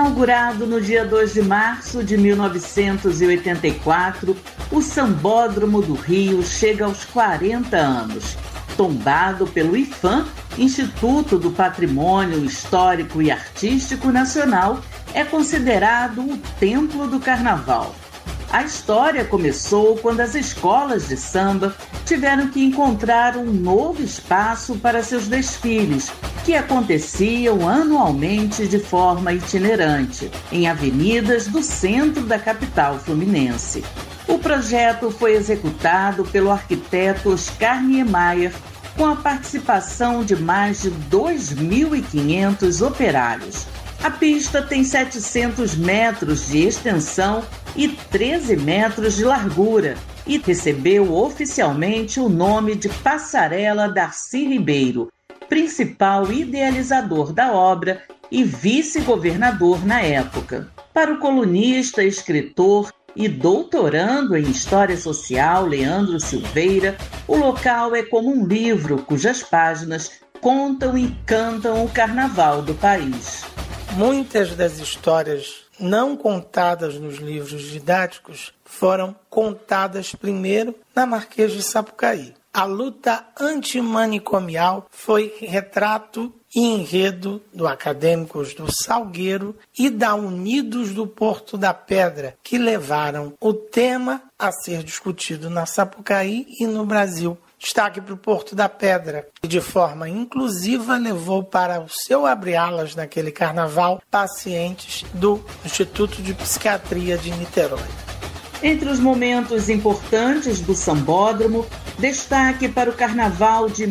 Inaugurado no dia 2 de março de 1984, o Sambódromo do Rio chega aos 40 anos. Tombado pelo IPHAN, Instituto do Patrimônio Histórico e Artístico Nacional, é considerado o templo do carnaval. A história começou quando as escolas de samba tiveram que encontrar um novo espaço para seus desfiles, que aconteciam anualmente de forma itinerante, em avenidas do centro da capital fluminense. O projeto foi executado pelo arquiteto Oscar Niemeyer, com a participação de mais de 2.500 operários. A pista tem 700 metros de extensão e 13 metros de largura e recebeu oficialmente o nome de Passarela Darcy Ribeiro, principal idealizador da obra e vice-governador na época. Para o colunista, escritor e doutorando em História Social Leandro Silveira, o local é como um livro cujas páginas contam e cantam o carnaval do país. Muitas das histórias não contadas nos livros didáticos foram contadas primeiro na Marquês de Sapucaí. A luta antimanicomial foi retrato e enredo do Acadêmicos do Salgueiro e da Unidos do Porto da Pedra, que levaram o tema a ser discutido na Sapucaí e no Brasil. Destaque para o Porto da Pedra, que de forma inclusiva levou para o seu abre-alas naquele carnaval pacientes do Instituto de Psiquiatria de Niterói. Entre os momentos importantes do Sambódromo, destaque para o Carnaval de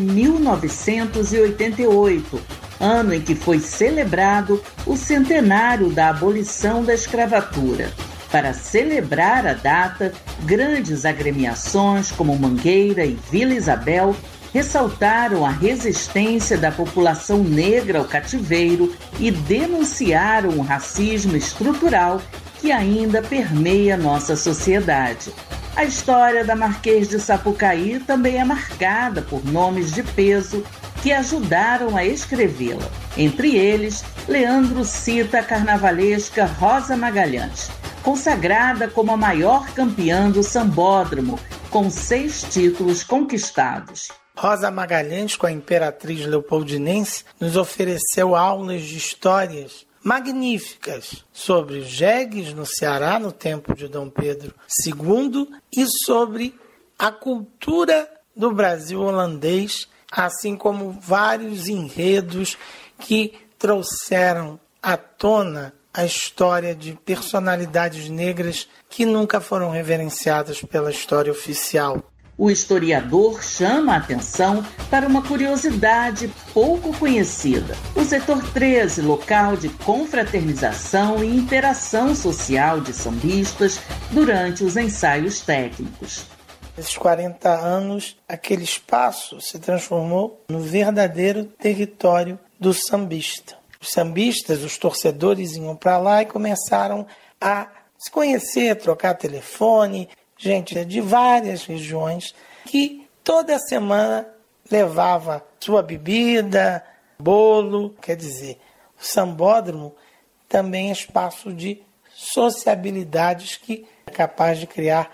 1988, ano em que foi celebrado o centenário da abolição da escravatura. Para celebrar a data, grandes agremiações como Mangueira e Vila Isabel ressaltaram a resistência da população negra ao cativeiro e denunciaram o racismo estrutural que ainda permeia nossa sociedade. A história da Marquês de Sapucaí também é marcada por nomes de peso que ajudaram a escrevê-la. Entre eles, Leandro cita a carnavalesca Rosa Magalhães, consagrada como a maior campeã do Sambódromo, com 6 títulos conquistados. Rosa Magalhães, com a Imperatriz Leopoldinense, nos ofereceu aulas de histórias magníficas sobre os jegues no Ceará no tempo de Dom Pedro II e sobre a cultura do Brasil holandês, assim como vários enredos que trouxeram à tona a história de personalidades negras que nunca foram reverenciadas pela história oficial. O historiador chama a atenção para uma curiosidade pouco conhecida. O setor 13, local de confraternização e interação social de sambistas durante os ensaios técnicos. Nesses 40 anos, aquele espaço se transformou no verdadeiro território do sambista. Os sambistas, os torcedores iam para lá e começaram a se conhecer, trocar telefone, gente de várias regiões que toda semana levava sua bebida, bolo. Quer dizer, o Sambódromo também é espaço de sociabilidades que é capaz de criar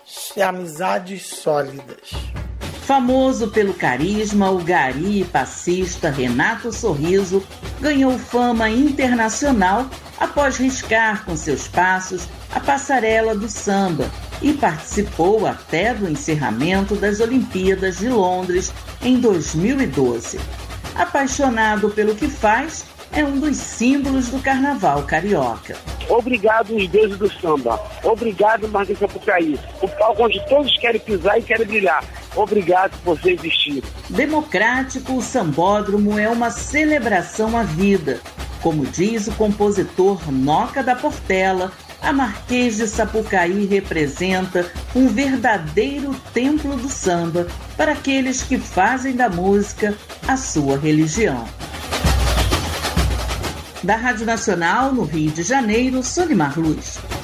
amizades sólidas. Famoso pelo carisma, o gari e passista Renato Sorriso ganhou fama internacional após riscar com seus passos a passarela do samba e participou até do encerramento das Olimpíadas de Londres em 2012. Apaixonado pelo que faz, é um dos símbolos do carnaval carioca. Obrigado, os deuses do samba. Obrigado, Marquês de Sapucaí. O palco onde todos querem pisar e querem brilhar. Obrigado por você existir. Democrático, o Sambódromo é uma celebração à vida. Como diz o compositor Noca da Portela, a Marquês de Sapucaí representa um verdadeiro templo do samba para aqueles que fazem da música a sua religião. Da Rádio Nacional, no Rio de Janeiro, Solimar Luz.